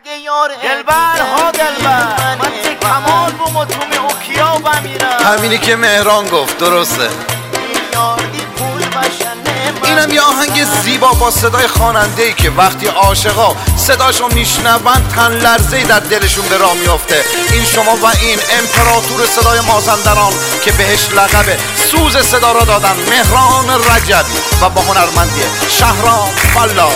دلبر ها دلبر من کمال بوم و تومی اوکیا بمیرم. همینی که مهران گفت درسته. اینم یه آهنگ زیبا با صدای خواننده‌ای که وقتی عاشقا صداشو میشنون تن لرزه‌ای در دلشون به راه میفته. این شما و این امپراتور صدای مازندران که بهش لقب سوز صدا را دادن، مهران رجبی و با هنرمندی شهرام فلا.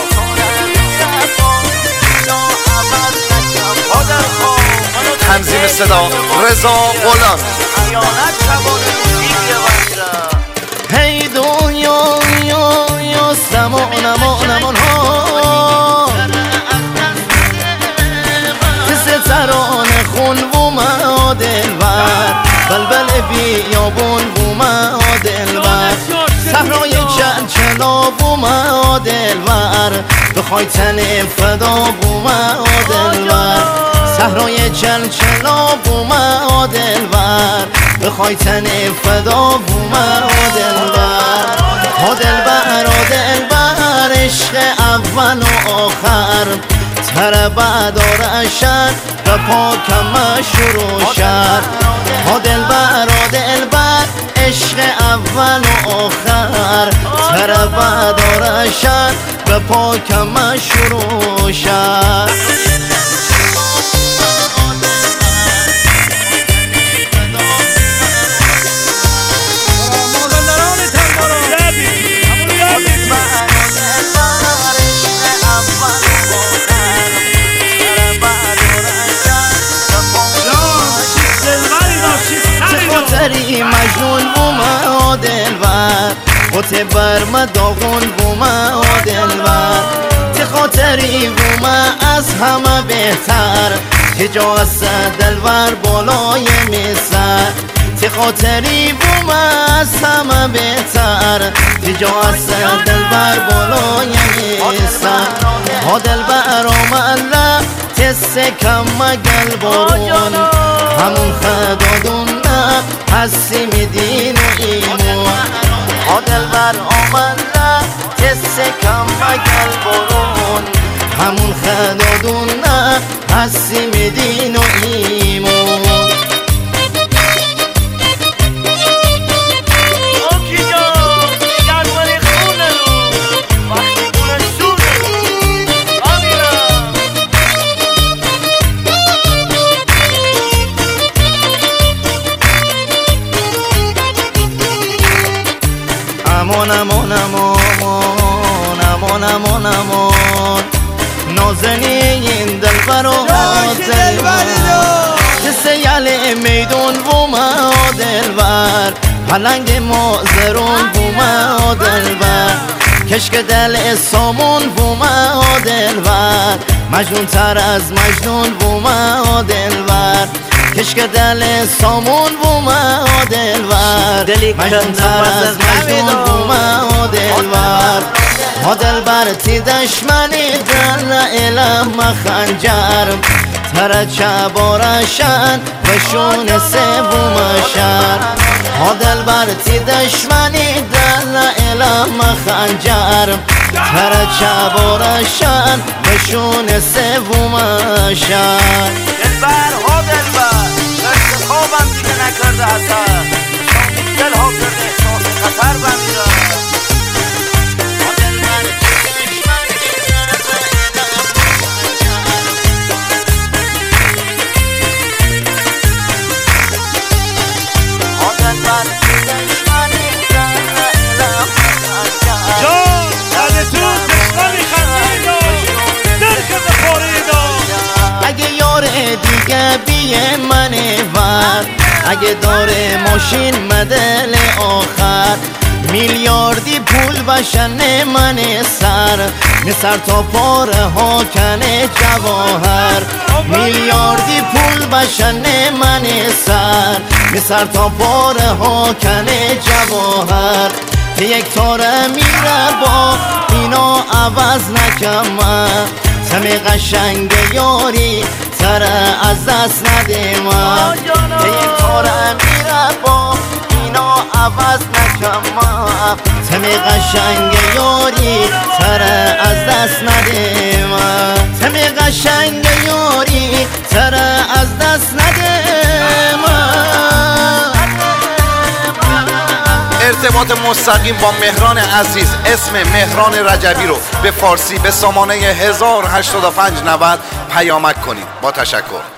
تنظیم صدا رضا غلامی. هی دنیا یا سمان امان ها تران خون و ما دلبر بلبل بیابون و ما دلبر صحرای چلچلا و ما دلبر بخوای تن فدا و ما دلبر صحرای چلچلا و ما دلبر بخوای تن فدا و ما دلبر. ها دلبر ها دلبر عشق اول و آخر تر بعد آرشن و پاکم شروع شد. ها دلبر ها دلبر عشق اول و آخر تر بعد آرشن و پاکم شروع شد. مجنون بوما دلبر خود بر مداغون بوما دلبر تی خاطری بوما از همه بهتر حجاز دلبر بالای میسر تی خاطری بوما از همه بهتر حجاز دلبر بالای میسر. ها دلبر آمله تسه کم مگل بارون همون خدادون حسی میدین و ایمون. ها دلبر آمده تسه کم مگل بارون همون خدادون حسی میدین و ایمون. امان امان امان امان امان امان نازنین دلبر و دلبر سیال میدون و ما دلبر پلنگ مازرون و ما دلبر کشک دل سامون و ما دلبر مجنون تر از مجنون و ما دلبر کشک دل سامون و ما دلبر مجنون تر از مجنون و ما دلبر. ها دلبر تی دشمنی دل علم خنجر تر چبارشن و شون سوم شر. ها دلبر تی دشمنی دل علم خنجر تر چبارشن و شون سوم شر. دلبر ها دلبر دست خوابم دیگه نکرده اثر دل ها کرده احساس خطر بمیرم. دیگه بیه من ور اگه داره ماشین مدل آخر میلیاردی پول بشن من سر تا پاره ها کنه جواهر میلیاردی پول بشن من سر تا پاره ها کنه جواهر یک تاره میره با اینا عوض نکم سمی قشنگ یاری تره از دست نده من یک تاره میره با اینا عوض نکم ما تمی قشنگ یاری تر از دست نده ما تمی قشنگ یاری تر از دست نده ما ارتباط مستقیم با مهران عزیز اسم مهران رجبی رو به فارسی به سامانه 1085 90 پیامک کنید. با تشکر.